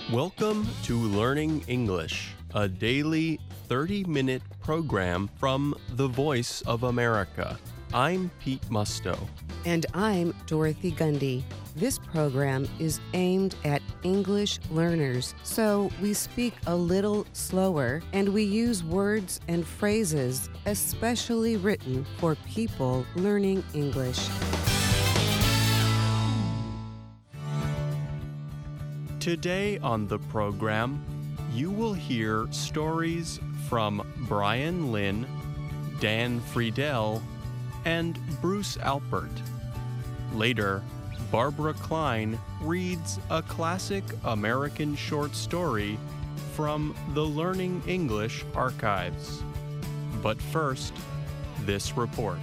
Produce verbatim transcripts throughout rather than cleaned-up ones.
Welcome to Learning English, a daily thirty-minute program from the Voice of America. I'm Pete Musto. And I'm Dorothy Gundy. This program is aimed at English learners, so we speak a little slower and we use words and phrases especially written for people learning English. Today on the program, you will hear stories from Brian Lynn, Dan Friedel, and Bruce Alpert. Later, Barbara Klein reads a classic American short story from the Learning English archives. But first, this report.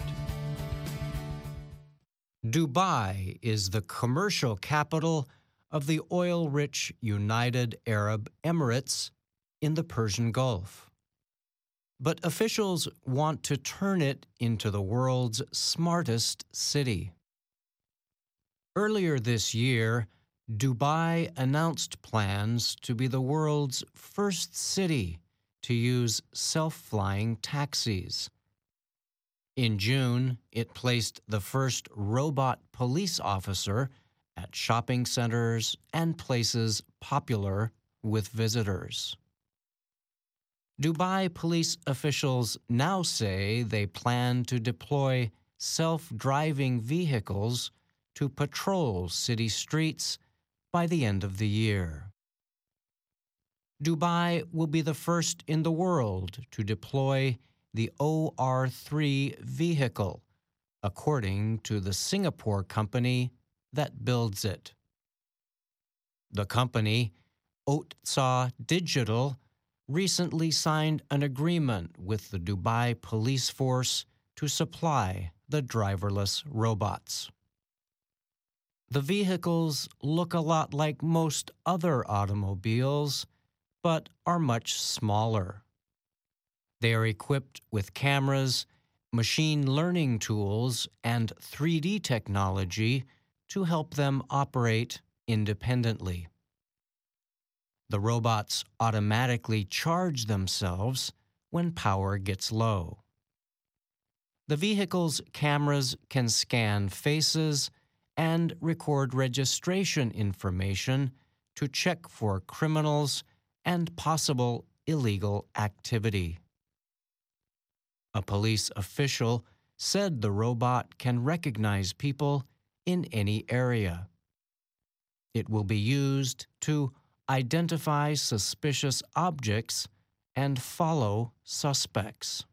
Dubai is the commercial capital of the oil-rich United Arab Emirates in the Persian Gulf. But officials want to turn it into the world's smartest city. Earlier this year, Dubai announced plans to be the world's first city to use self-flying taxis. In June, it placed the first robot police officer at shopping centers and places popular with visitors. Dubai police officials now say they plan to deploy self-driving vehicles to patrol city streets by the end of the year. Dubai will be the first in the world to deploy the O R three vehicle, according to the Singapore company that builds it. The company, Otsa Digital, recently signed an agreement with the Dubai police force to supply the driverless robots. The vehicles look a lot like most other automobiles, but are much smaller. They are equipped with cameras, machine learning tools, and three D technology to help them operate independently. The robots automatically charge themselves when power gets low. The vehicle's cameras can scan faces and record registration information to check for criminals and possible illegal activity. A police official said the robot can recognize people in any area. It will be used to identify suspicious objects and follow suspects.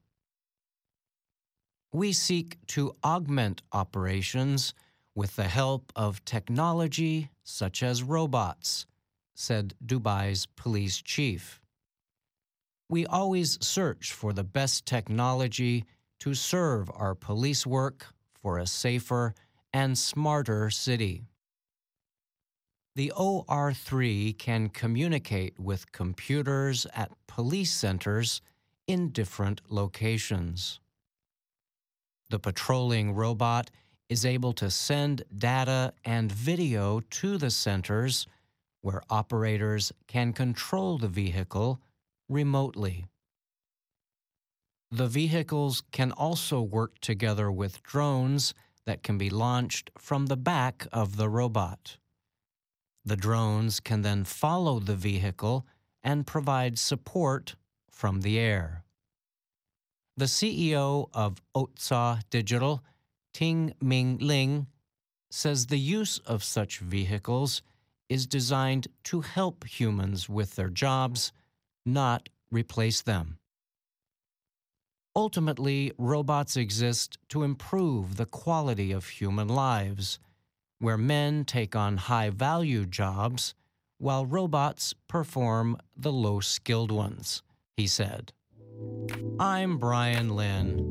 We seek to augment operations with the help of technology such as robots, said Dubai's police chief. We always search for the best technology to serve our police work for a safer and smarter city. The O R three can communicate with computers at police centers in different locations. The patrolling robot is able to send data and video to the centers where operators can control the vehicle remotely. The vehicles can also work together with drones that can be launched from the back of the robot. The drones can then follow the vehicle and provide support from the air. The C E O of Otsa Digital, Ting Ming Ling, says the use of such vehicles is designed to help humans with their jobs, not replace them. Ultimately, robots exist to improve the quality of human lives, where men take on high-value jobs while robots perform the low-skilled ones, he said. I'm Brian Lynn.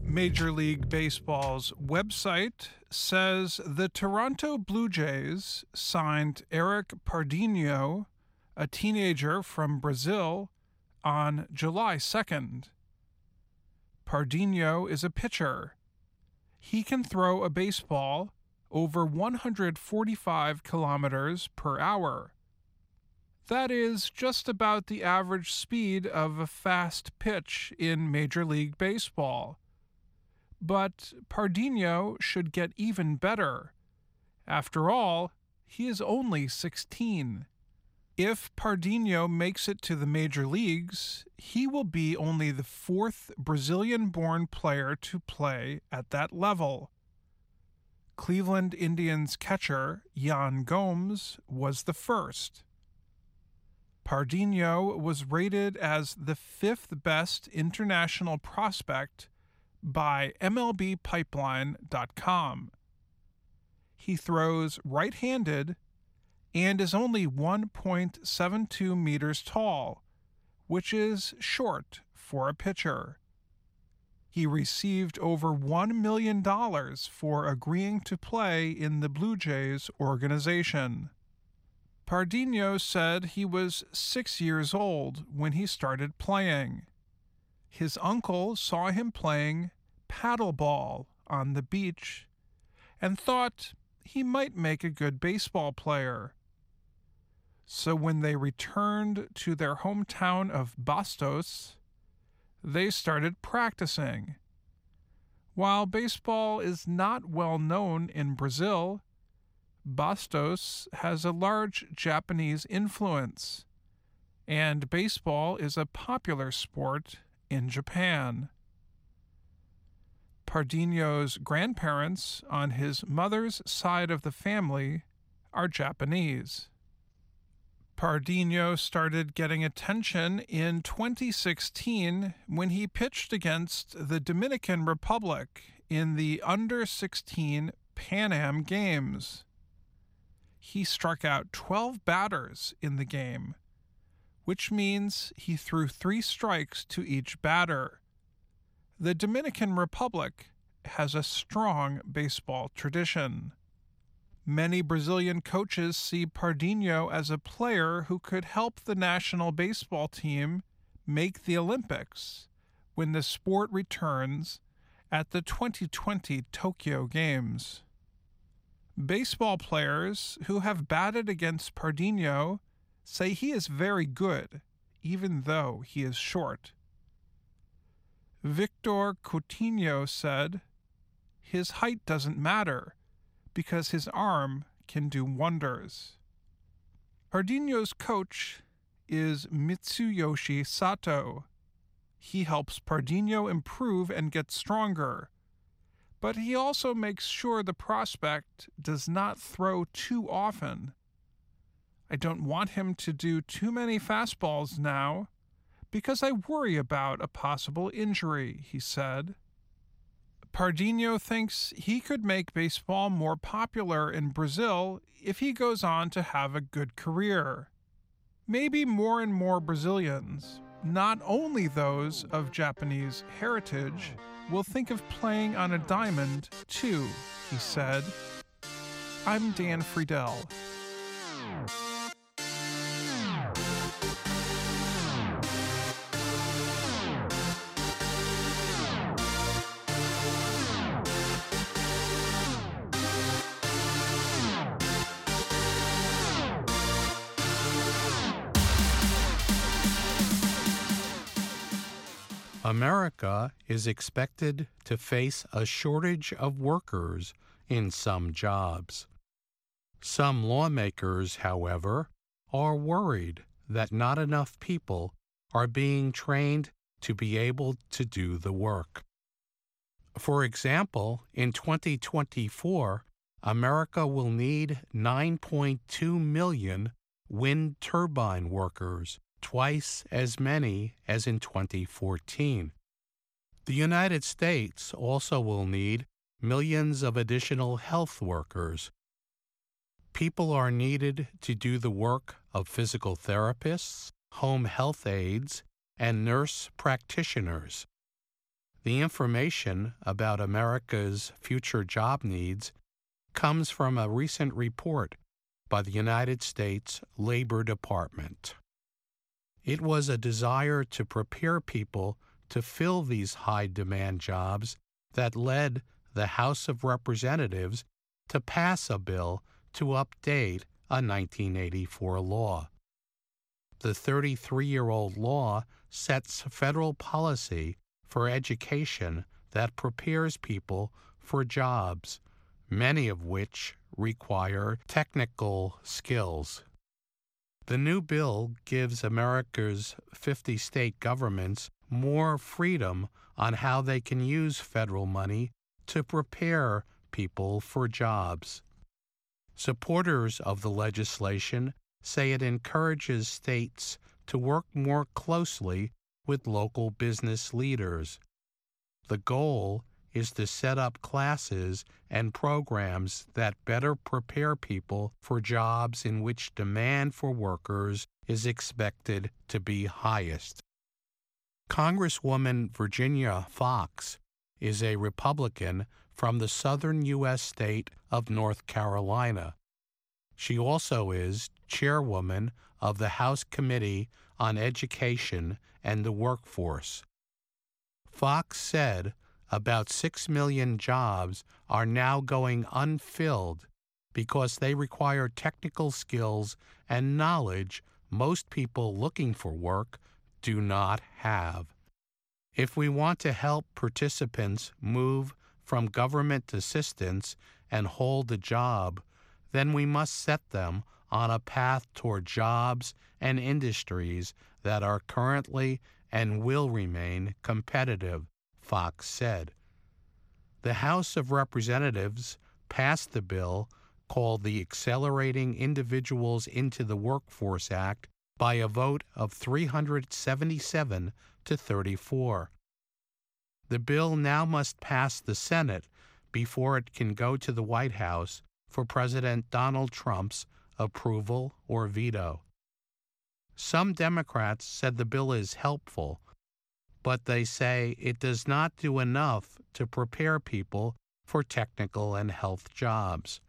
Major League Baseball's website says the Toronto Blue Jays signed Eric Pardinho, a teenager from Brazil, on July second. Pardinho is a pitcher. He can throw a baseball over one hundred forty-five kilometers per hour. That is just about the average speed of a fast pitch in Major League Baseball. But Pardinho should get even better. After all, he is only sixteen. If Pardinho makes it to the major leagues, he will be only the fourth Brazilian-born player to play at that level. Cleveland Indians catcher Yan Gomes was the first. Pardinho was rated as the fifth best international prospect by M L B Pipeline dot com. He throws right-handed and is only one point seven two meters tall, which is short for a pitcher. He received over one million dollars for agreeing to play in the Blue Jays organization. Pardinho said he was six years old when he started playing. His uncle saw him playing paddleball on the beach and thought he might make a good baseball player. So when they returned to their hometown of Bastos, they started practicing. While baseball is not well known in Brazil, Bastos has a large Japanese influence, and baseball is a popular sport in Japan. Pardinho's grandparents on his mother's side of the family are Japanese. Pardinho started getting attention in twenty sixteen when he pitched against the Dominican Republic in the under sixteen Pan Am Games. He struck out twelve batters in the game, which means he threw three strikes to each batter. The Dominican Republic has a strong baseball tradition. Many Brazilian coaches see Pardinho as a player who could help the national baseball team make the Olympics when the sport returns at the twenty twenty Tokyo Games. Baseball players who have batted against Pardinho say he is very good, even though he is short. Victor Coutinho said, "His height doesn't matter, because his arm can do wonders." Pardinho's coach is Mitsuyoshi Sato. He helps Pardinho improve and get stronger, but he also makes sure the prospect does not throw too often. "I don't want him to do too many fastballs now, because I worry about a possible injury," he said. Pardinho thinks he could make baseball more popular in Brazil if he goes on to have a good career. Maybe more and more Brazilians, not only those of Japanese heritage, will think of playing on a diamond too, he said. I'm Dan Friedel. America is expected to face a shortage of workers in some jobs. Some lawmakers, however, are worried that not enough people are being trained to be able to do the work. For example, in twenty twenty-four, America will need nine point two million wind turbine workers, twice as many as in twenty fourteen. The United States also will need millions of additional health workers. People are needed to do the work of physical therapists, home health aides, and nurse practitioners. The information about America's future job needs comes from a recent report by the United States Labor Department. It was a desire to prepare people to fill these high-demand jobs that led the House of Representatives to pass a bill to update a nineteen eighty-four law. The thirty-three-year-old law sets federal policy for education that prepares people for jobs, many of which require technical skills. The new bill gives America's fifty state governments more freedom on how they can use federal money to prepare people for jobs. Supporters of the legislation say it encourages states to work more closely with local business leaders. The goal is to set up classes and programs that better prepare people for jobs in which demand for workers is expected to be highest. Congresswoman Virginia Foxx is a Republican from the southern U S state of North Carolina. She also is chairwoman of the House Committee on Education and the Workforce. Foxx said about six million jobs are now going unfilled because they require technical skills and knowledge most people looking for work do not have. If we want to help participants move from government assistance and hold a job, then we must set them on a path toward jobs and industries that are currently and will remain competitive, Foxx said. The House of Representatives passed the bill called the Accelerating Individuals into the Workforce Act by a vote of three hundred seventy-seven to thirty-four. The bill now must pass the Senate before it can go to the White House for President Donald Trump's approval or veto. Some Democrats said the bill is helpful, but they say it does not do enough to prepare people for technical and health jobs.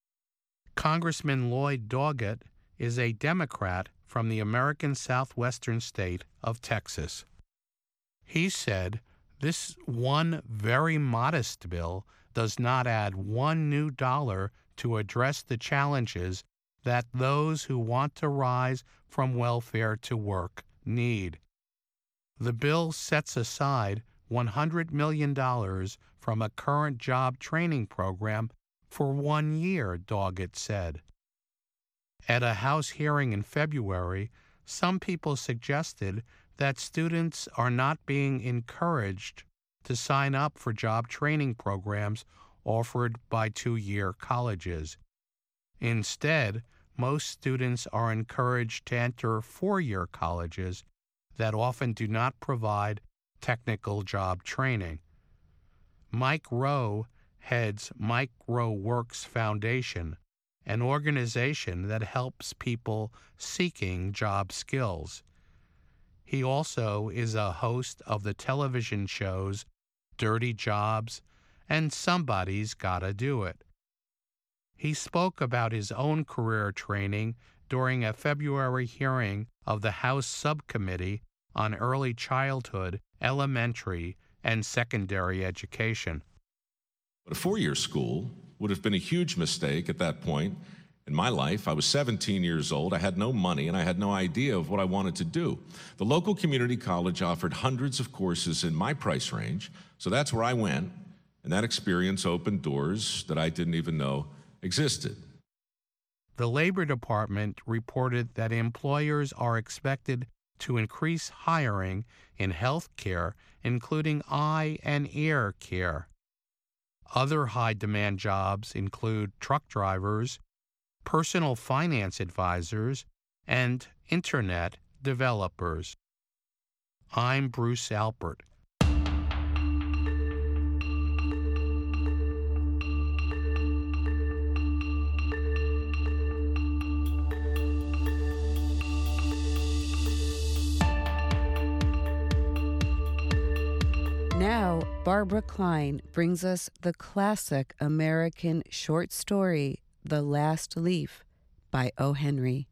Congressman Lloyd Doggett is a Democrat from the American southwestern state of Texas. He said, "This one very modest bill does not add one new dollar to address the challenges that those who want to rise from welfare to work need." The bill sets aside one hundred million dollars from a current job training program for one year, Doggett said. At a House hearing in February, some people suggested that students are not being encouraged to sign up for job training programs offered by two-year colleges. Instead, most students are encouraged to enter four-year colleges that often do not provide technical job training. Mike Rowe heads Mike Rowe Works Foundation, an organization that helps people seeking job skills. He also is a host of the television shows Dirty Jobs and Somebody's Gotta Do It. He spoke about his own career training during a February hearing of the House Subcommittee on Early Childhood, Elementary, and Secondary Education. A four-year school would have been a huge mistake at that point in my life. I was seventeen years old, I had no money, and I had no idea of what I wanted to do. The local community college offered hundreds of courses in my price range, so that's where I went, and that experience opened doors that I didn't even know existed. The Labor Department reported that employers are expected to increase hiring in health care, including eye and ear care. Other high-demand jobs include truck drivers, personal finance advisors, and internet developers. I'm Bruce Alpert. Now, Barbara Klein brings us the classic American short story, The Last Leaf by O. Henry.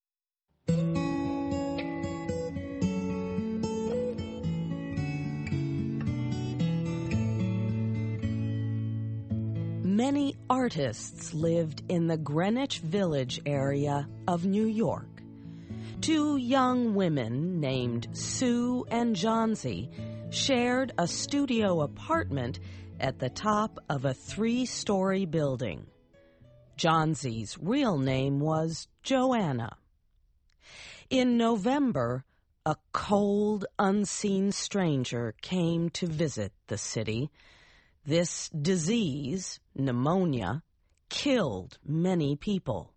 Many artists lived in the Greenwich Village area of New York. Two young women named Sue and Johnsy shared a studio apartment at the top of a three-story building. Johnsy's real name was Joanna. In November, a cold, unseen stranger came to visit the city. This disease, pneumonia, killed many people.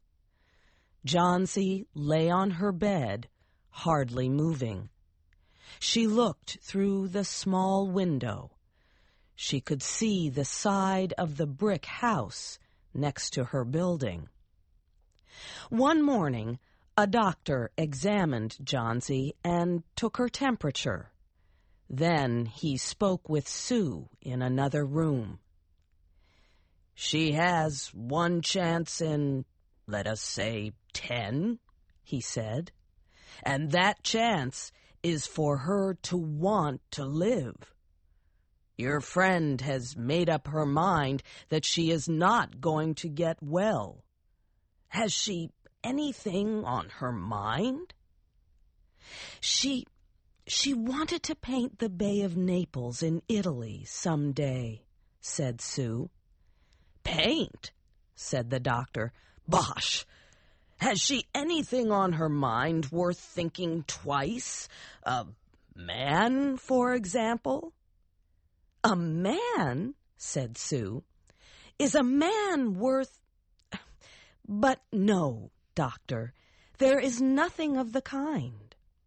Johnsy lay on her bed, hardly moving. She looked through the small window. She could see the side of the brick house next to her building. One morning, a doctor examined Johnsy and took her temperature. Then he spoke with Sue in another room. "She has one chance in, let us say, ten," he said. "And that chance is for her to want to live. Your friend has made up her mind that she is not going to get well. Has she anything on her mind?" She... She wanted to paint the Bay of Naples in Italy some day," said Sue. "Paint?" said the doctor. "Bosh! Has she anything on her mind worth thinking twice? A man, for example?" "A man?" said Sue. "Is a man worth... But no, doctor, there is nothing of the kind."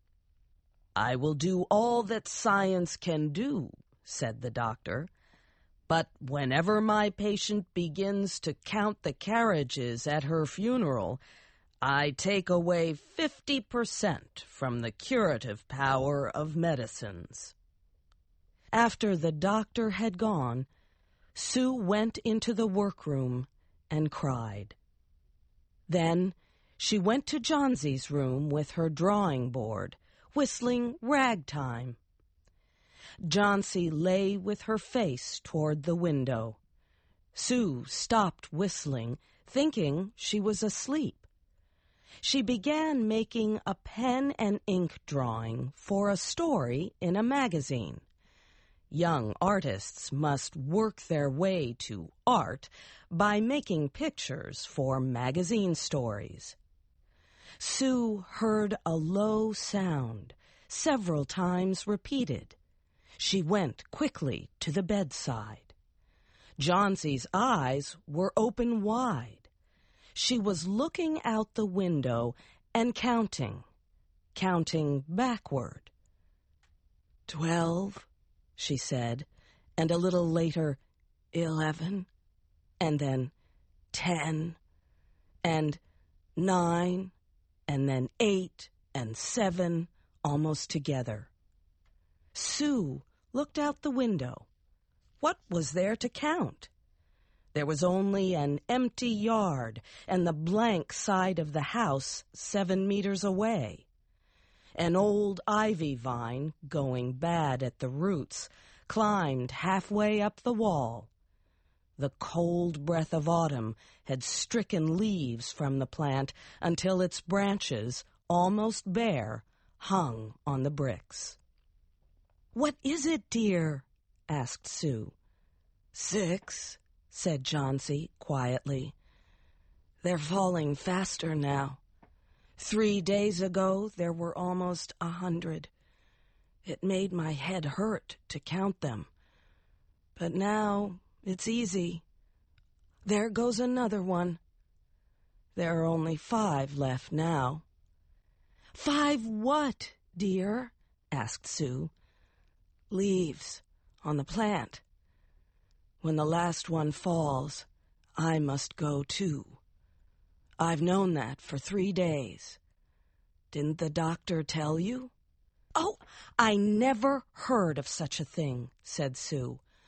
"I will do all that science can do," said the doctor. "But whenever my patient begins to count the carriages at her funeral, I take away fifty percent from the curative power of medicines." After the doctor had gone, Sue went into the workroom and cried. Then she went to Johnsy's room with her drawing board, whistling ragtime. Johnsy lay with her face toward the window. Sue stopped whistling, thinking she was asleep. She began making a pen and ink drawing for a story in a magazine. Young artists must work their way to art by making pictures for magazine stories. Sue heard a low sound, several times repeated. She went quickly to the bedside. Johnsy's eyes were open wide. She was looking out the window and counting, counting backward. "Twelve," she said, and a little later, eleven, and then ten, and nine, and then eight and seven, almost together. Sue looked out the window. What was there to count? There was only an empty yard and the blank side of the house seven meters away. An old ivy vine, going bad at the roots, climbed halfway up the wall. The cold breath of autumn had stricken leaves from the plant until its branches, almost bare, hung on the bricks. "What is it, dear?" asked Sue. "Six," said Johnsy quietly. "They're falling faster now. Three days ago there were almost a hundred. It made my head hurt to count them. But now it's easy. There goes another one. There are only five left now." "Five what, dear?" asked Sue. "Leaves on the plant. When the last one falls, I must go too. I've known that for three days. Didn't the doctor tell you?" "Oh, I never heard of such a thing," said Sue.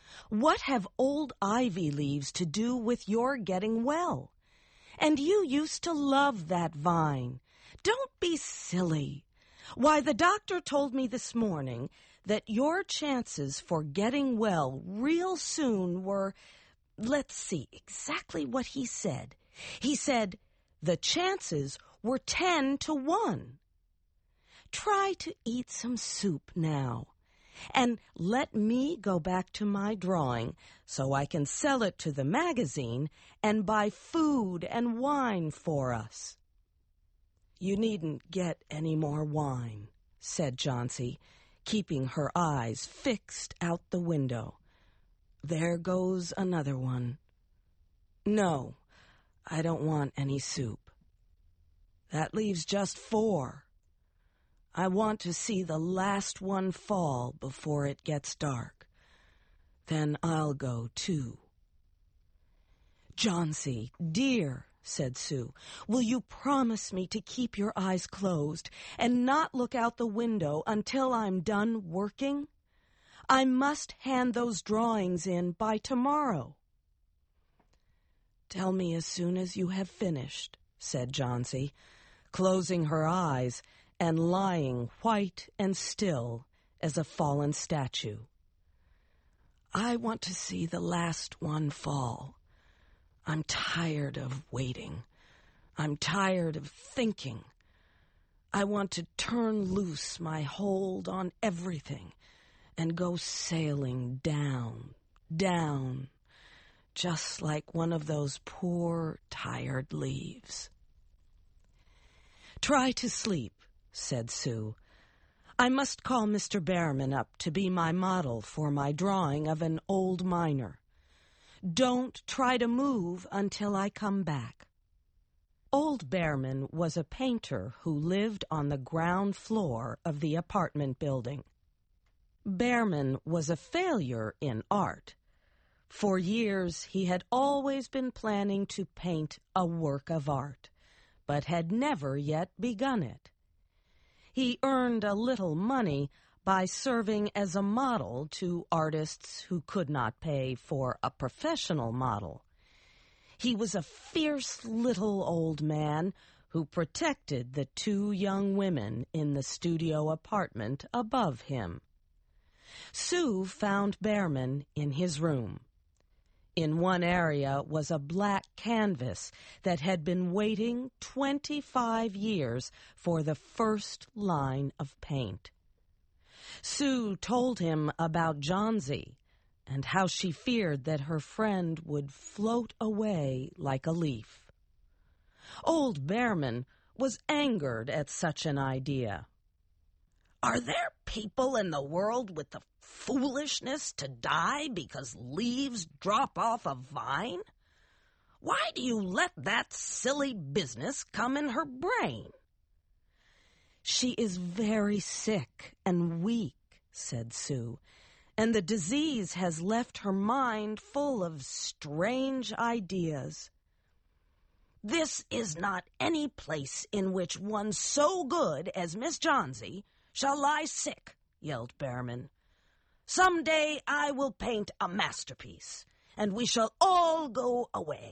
What have old ivy leaves to do with your getting well? And you used to love that vine. Don't be silly. Why, the doctor told me this morning that your chances for getting well real soon were, let's see exactly what he said. He said the chances were ten to one. Try to eat some soup now, and let me go back to my drawing so I can sell it to the magazine and buy food and wine for us. You needn't get any more wine, said Johnsy, keeping her eyes fixed out the window. There goes another one. No, I don't want any soup. That leaves just four. I want to see the last one fall before it gets dark. Then I'll go too. Johnsy, dear, said Sue, will you promise me to keep your eyes closed and not look out the window until I'm done working? I must hand those drawings in by tomorrow. Tell me as soon as you have finished, said Johnsy, closing her eyes and lying white and still as a fallen statue. I want to see the last one fall. I'm tired of waiting. I'm tired of thinking. I want to turn loose my hold on everything and go sailing down, down, just like one of those poor, tired leaves. Try to sleep, said Sue. I must call Mister Behrman up to be my model for my drawing of an old miner. Don't try to move until I come back. Old Behrman was a painter who lived on the ground floor of the apartment building. Behrman was a failure in art. For years he had always been planning to paint a work of art, but had never yet begun it. He earned a little money by serving as a model to artists who could not pay for a professional model. He was a fierce little old man who protected the two young women in the studio apartment above him. Sue found Behrman in his room. In one area was a black canvas that had been waiting twenty-five years for the first line of paint. Sue told him about Johnsy and how she feared that her friend would float away like a leaf. Old Behrman was angered at such an idea. Are there people in the world with the foolishness to die because leaves drop off a vine? Why do you let that silly business come in her brain? She is very sick and weak, said Sue, and the disease has left her mind full of strange ideas. This is not any place in which one so good as Miss Johnsy shall lie sick, yelled Behrman. Some day I will paint a masterpiece, and we shall all go away.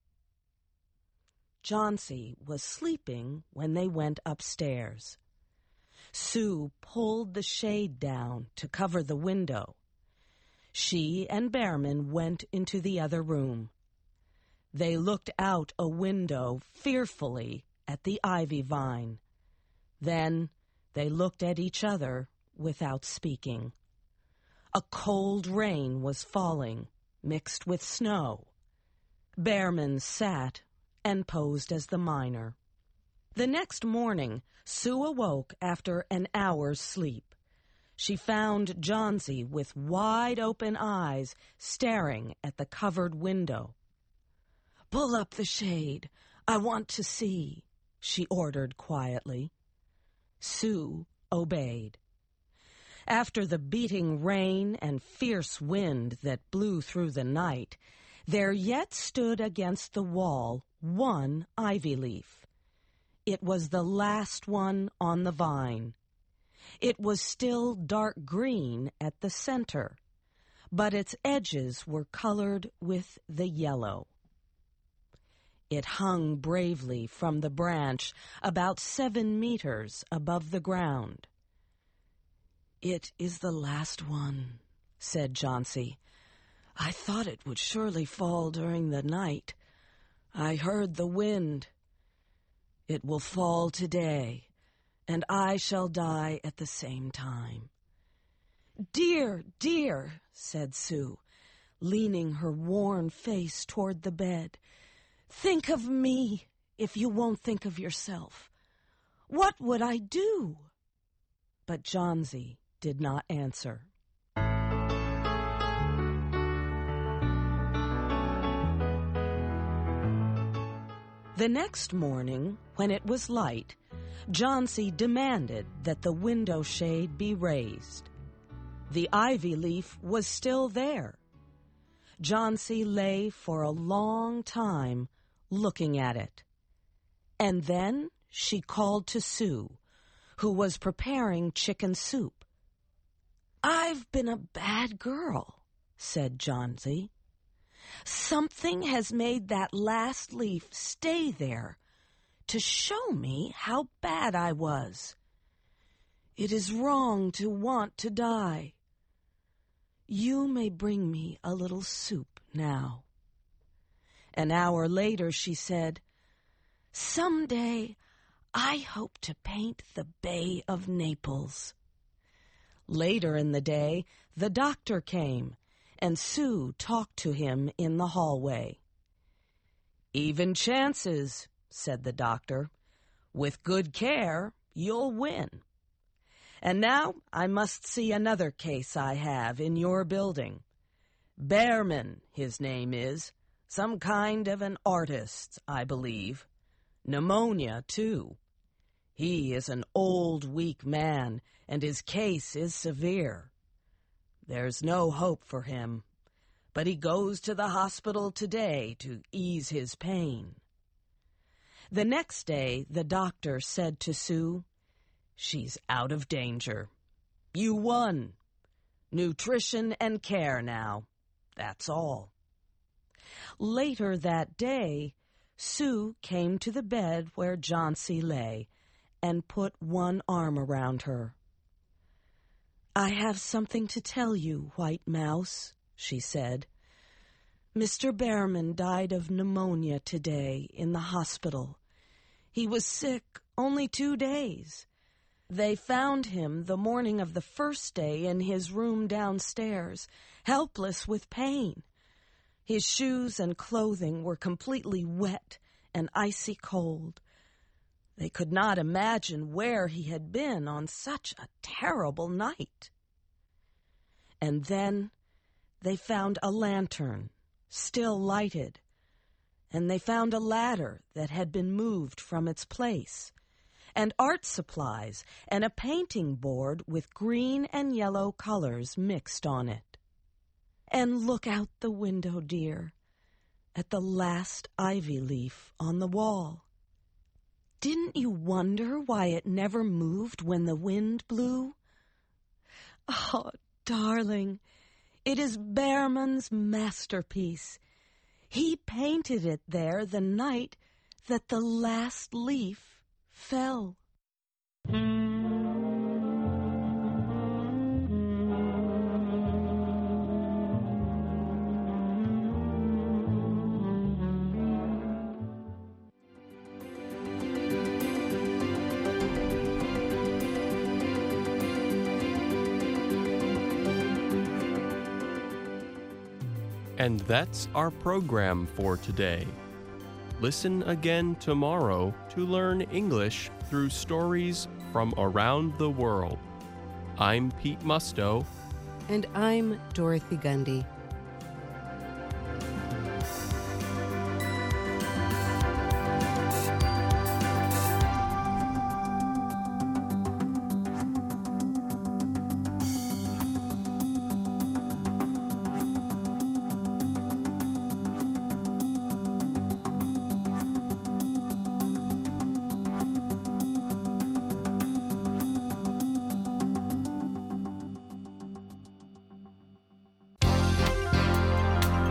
Johnsy was sleeping when they went upstairs. Sue pulled the shade down to cover the window. She and Behrman went into the other room. They looked out a window fearfully at the ivy vine. Then they looked at each other without speaking. A cold rain was falling, mixed with snow. Behrman sat and posed as the miner. The next morning, Sue awoke after an hour's sleep. She found Johnsy with wide-open eyes staring at the covered window. "Pull up the shade. I want to see," she ordered quietly. Sue obeyed. After the beating rain and fierce wind that blew through the night, there yet stood against the wall one ivy leaf. It was the last one on the vine. It was still dark green at the center, but its edges were colored with the yellow. It hung bravely from the branch about seven meters above the ground. "It is the last one," said Jauncey. "I thought it would surely fall during the night. I heard the wind. It will fall today, and I shall die at the same time." "Dear, dear," said Sue, leaning her worn face toward the bed, "think of me if you won't think of yourself. What would I do?" But Jauncey did not answer. The next morning, when it was light, Jauncey demanded that the window shade be raised. The ivy leaf was still there. Jauncey lay for a long time looking at it. And then she called to Sue, who was preparing chicken soup. "I've been a bad girl," said Jauncey. "Something has made that last leaf stay there to show me how bad I was. It is wrong to want to die. You may bring me a little soup now." An hour later she said, "Someday I hope to paint the Bay of Naples." Later in the day, the doctor came, and Sue talked to him in the hallway. "Even chances," said the doctor. "With good care, you'll win. And now I must see another case I have in your building. Behrman, his name is, some kind of an artist, I believe. Pneumonia, too. He is an old, weak man, and his case is severe. There's no hope for him, but he goes to the hospital today to ease his pain." The next day, the doctor said to Sue, "She's out of danger. You won. Nutrition and care now. That's all." Later that day, Sue came to the bed where Jauncey lay and put one arm around her. "I have something to tell you, White Mouse," she said. "Mister Behrman died of pneumonia today in the hospital. He was sick only two days. They found him the morning of the first day in his room downstairs, helpless with pain. His shoes and clothing were completely wet and icy cold. They could not imagine where he had been on such a terrible night. And then they found a lantern, still lighted, and they found a ladder that had been moved from its place, and art supplies and a painting board with green and yellow colors mixed on it. And look out the window, dear, at the last ivy leaf on the wall. Didn't you wonder why it never moved when the wind blew? Oh, darling, it is Behrman's masterpiece. He painted it there the night that the last leaf fell." And that's our program for today. Listen again tomorrow to learn English through stories from around the world. I'm Pete Musto. And I'm Dorothy Gundy.